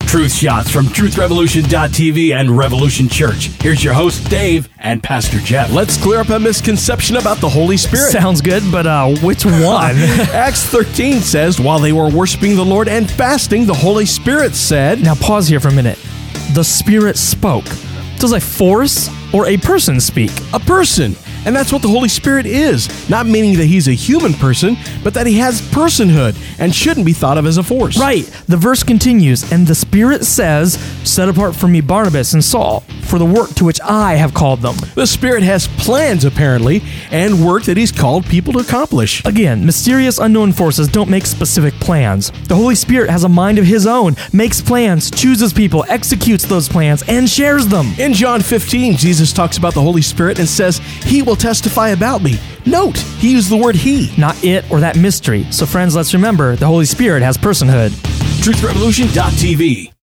Truth shots from truthrevolution.tv and Revolution Church. Here's your host, Dave, and Pastor Jeff. Let's clear up a misconception about the Holy Spirit. Sounds good, but which one? Acts 13 says, while they were worshiping the Lord and fasting, the Holy Spirit said... Now pause here for a minute. The Spirit spoke. Does a force or a person speak? A person. And that's what the Holy Spirit is. Not meaning that he's a human person, but that he has personhood and shouldn't be thought of as a force. Right. The verse continues, and the Spirit says, set apart for me Barnabas and Saul for the work to which I have called them. The Spirit has plans, apparently, and work that he's called people to accomplish. Again, mysterious unknown forces don't make specific plans. The Holy Spirit has a mind of his own, makes plans, chooses people, executes those plans, and shares them. In John 15, Jesus talks about the Holy Spirit and says, he will testify about me. Note, he used the word he. Not it or that mystery. So friends, let's remember, the Holy Spirit has personhood. truthrevolution.tv